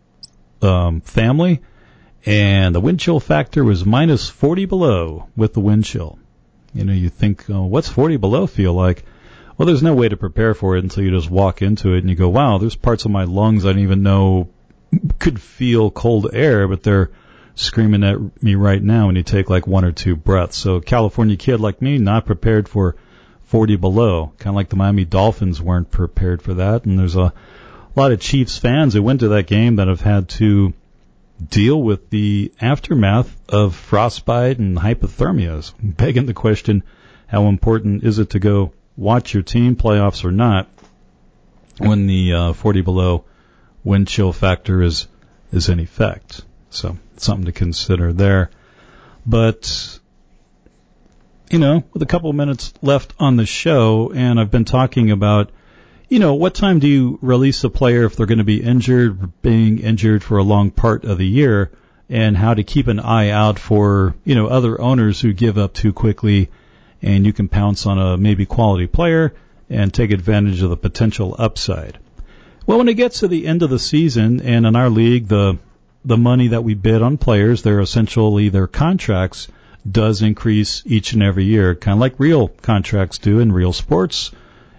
family, and the wind chill factor was minus 40 below with the wind chill. You think, what's 40 below feel like? Well, there's no way to prepare for it until you just walk into it and you go, wow, there's parts of my lungs I didn't even know could feel cold air, but they're screaming at me right now when you take like one or two breaths. So a California kid like me, not prepared for 40 below, kind of like the Miami Dolphins weren't prepared for that. And there's a lot of Chiefs fans who went to that game that have had to deal with the aftermath of frostbite and hypothermia, begging the question, how important is it to go watch your team, playoffs or not, when the 40 below wind chill factor is in effect? So something to consider there. But, with a couple of minutes left on the show, and I've been talking about, what time do you release a player if they're going to be injured, being injured for a long part of the year, and how to keep an eye out for, other owners who give up too quickly, and you can pounce on a maybe quality player and take advantage of the potential upside. Well, when it gets to the end of the season, and in our league, the money that we bid on players, their contracts, does increase each and every year, kind of like real contracts do in real sports.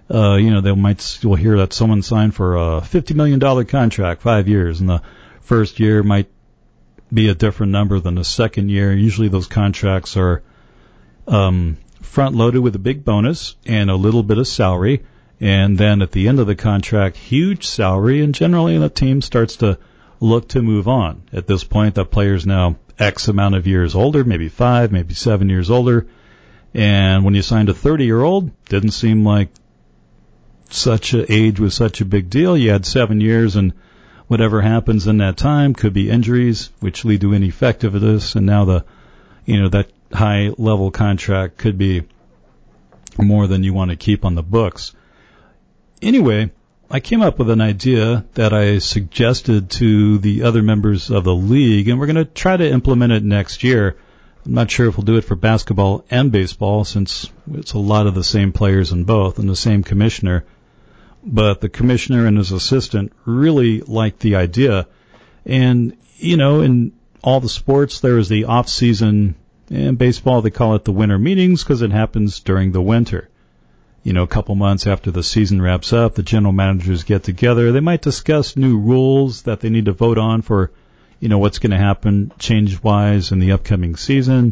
You'll hear that someone signed for a $50 million contract, 5 years, and the first year might be a different number than the second year. Usually those contracts are front-loaded with a big bonus and a little bit of salary, and then at the end of the contract, huge salary, and generally the team starts to look to move on. At this point, that player's now X amount of years older, maybe 5, maybe 7 years older, and when you signed a 30-year-old, didn't seem like such an age was such a big deal. You had 7 years, and whatever happens in that time could be injuries, which lead to ineffectiveness, and now that high-level contract could be more than you want to keep on the books. Anyway, I came up with an idea that I suggested to the other members of the league, and we're going to try to implement it next year. I'm not sure if we'll do it for basketball and baseball, since it's a lot of the same players in both and the same commissioner. But the commissioner and his assistant really liked the idea. And, in all the sports, there is the off-season. In baseball, they call it the winter meetings because it happens during the winter. A couple months after the season wraps up, the general managers get together. They might discuss new rules that they need to vote on for, what's going to happen change-wise in the upcoming season.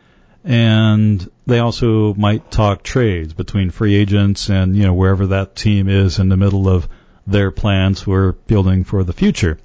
And they also might talk trades between free agents and, wherever that team is in the middle of their plans for building for the future.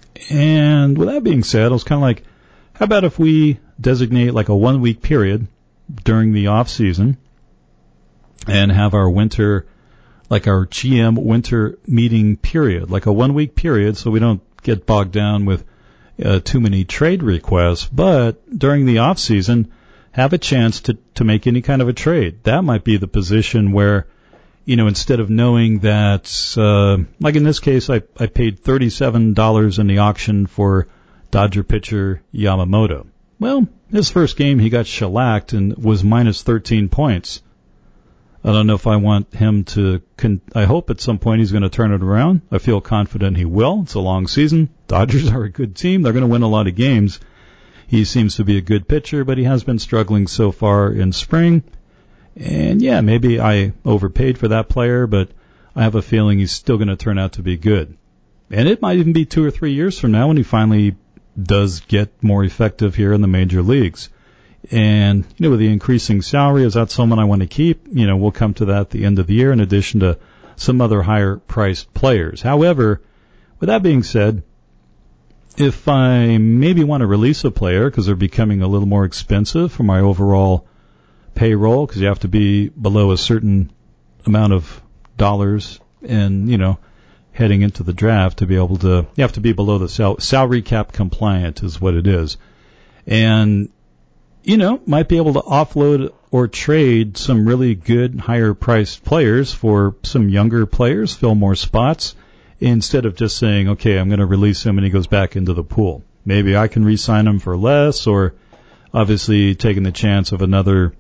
And with that being said, I was kind of like, how about if we designate like a 1 week period during the off season and have our winter, like our GM winter meeting period, like a 1 week period, so we don't get bogged down with too many trade requests. But during the off season, have a chance to make any kind of a trade. That might be the position where, instead of knowing that, like in this case, I paid $37 in the auction for Dodger pitcher Yamamoto. Well, his first game he got shellacked and was minus 13 points. I don't know if I want him to, I hope at some point he's going to turn it around. I feel confident he will. It's a long season. Dodgers are a good team. They're going to win a lot of games. He seems to be a good pitcher, but he has been struggling so far in spring. And yeah, maybe I overpaid for that player, but I have a feeling he's still going to turn out to be good. And it might even be 2 or 3 years from now when he finally does get more effective here in the major leagues. And, with the increasing salary, is that someone I want to keep? We'll come to that at the end of the year in addition to some other higher priced players. However, with that being said, if I maybe want to release a player because they're becoming a little more expensive for my overall payroll, because you have to be below a certain amount of dollars and, heading into the draft to be able to, you have to be below the salary cap compliant is what it is. And, might be able to offload or trade some really good higher priced players for some younger players, fill more spots, instead of just saying, okay, I'm going to release him and he goes back into the pool. Maybe I can re-sign him for less, or obviously taking the chance of another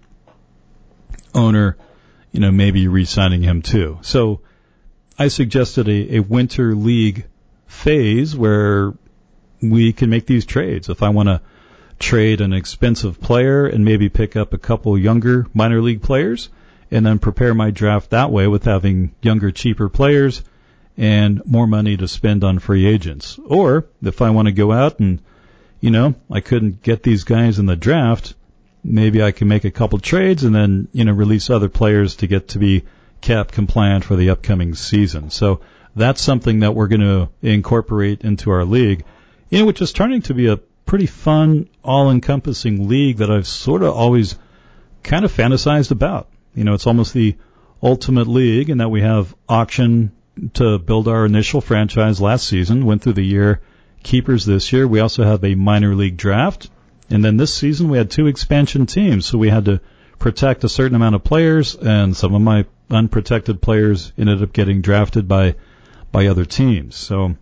owner, maybe re-signing him too. So I suggested a winter league phase where we can make these trades. If I want to trade an expensive player and maybe pick up a couple younger minor league players and then prepare my draft that way with having younger, cheaper players and more money to spend on free agents. Or if I want to go out and, I couldn't get these guys in the draft, maybe I can make a couple trades and then, release other players to get to be cap compliant for the upcoming season. So that's something that we're going to incorporate into our league, which is turning to be a pretty fun, all-encompassing league that I've sort of always kind of fantasized about. It's almost the ultimate league in that we have auction to build our initial franchise last season, went through the year, keepers this year. We also have a minor league draft. And then this season we had 2 expansion teams, so we had to protect a certain amount of players, and some of my unprotected players ended up getting drafted by other teams. So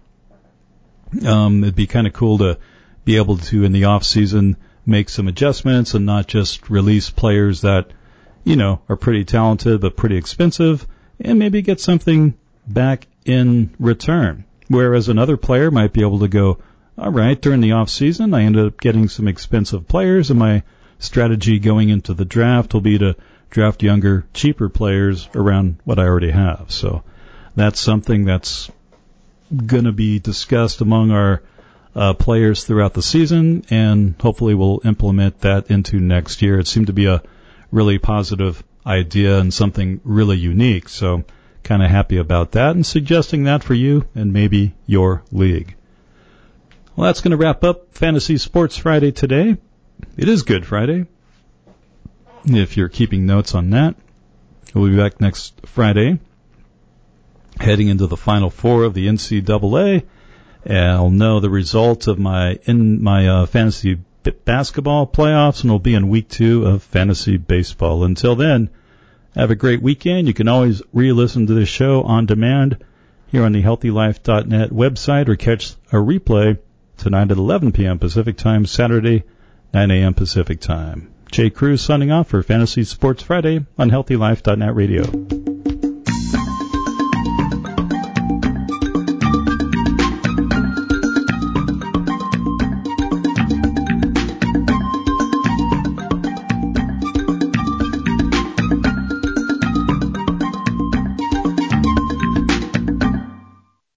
it'd be kind of cool to be able to, in the off season, make some adjustments and not just release players that, are pretty talented but pretty expensive, and maybe get something back in return. Whereas another player might be able to go, all right, during the off season, I ended up getting some expensive players, and my strategy going into the draft will be to draft younger, cheaper players around what I already have. So that's something that's going to be discussed among our players throughout the season, and hopefully we'll implement that into next year. It seemed to be a really positive idea and something really unique. So kind of happy about that and suggesting that for you and maybe your league. Well, that's going to wrap up Fantasy Sports Friday today. It is Good Friday, if you're keeping notes on that. We'll be back next Friday, heading into the Final Four of the NCAA. And I'll know the results of my fantasy basketball playoffs, and we'll be in week 2 of fantasy baseball. Until then, have a great weekend. You can always re-listen to this show on demand here on the HealthyLife.net website, or catch a replay tonight at 11 p.m. Pacific Time, Saturday, 9 a.m. Pacific Time. Jay Cruz signing off for Fantasy Sports Friday on HealthyLife.net radio.